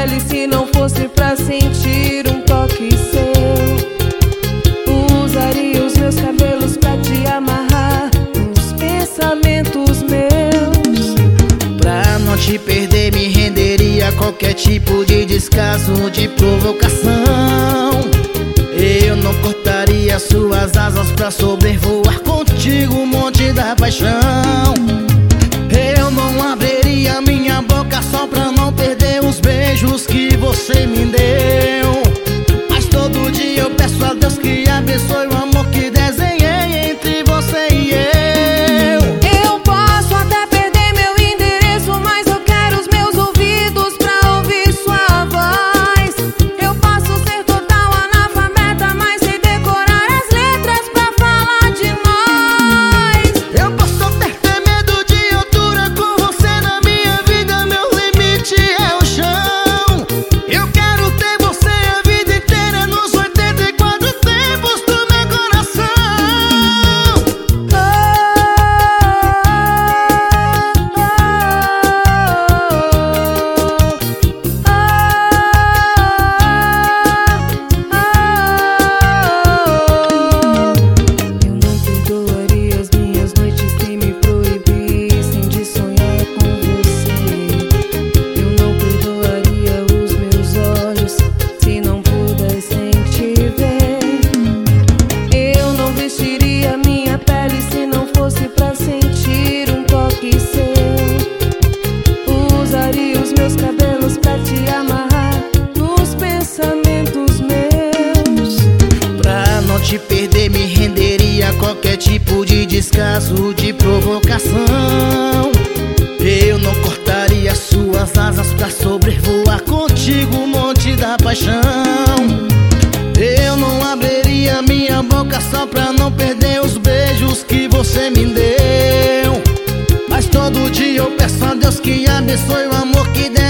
pele se não fosse pra sentir um toque seu. Usaria os meus cabelos pra te amarrar nos pensamentos meus. Pra não te perder me renderia a qualquer tipo de descaso, de provocação. Eu não cortaria suas asas pra sobrevoar contigo o monte da paixão. Eu não abriria minha boca só pra não perder os beijos que você me deu. Mas todo dia eu peço a Deus que abençoe o amor que desenhei entre você e eu. Eu posso até perder meu endereço, mas eu quero os meus ouvidos pra ouvir sua voz. Eu posso ser total analfabeta, mas sei decorar as letras pra falar de nós. Eu posso até ter medo de altura, com você na minha vida meu limite é o chão. Eu quero ter você a vida inteira nos 84 tempos do meu coração. Eu não perdoaria as minhas noites que me proibissem de sonhar com você. Eu não perdoaria os meus olhos se não pudessem te ver. Eu não vestiria minha pele se não fosse pra sentir um toque seu. Usaria os meus cabelos pra te amarrar nos pensamentos meus. Pra não te perder me renderia a qualquer tipo de descaso, de provocação. Eu não cortaria suas asas pra sobrevoar contigo o monte da paixão. Eu não abriria minha boca só pra não perder os beijos que você me deu. Mas todo dia eu peço a Deus que abençoe o amor que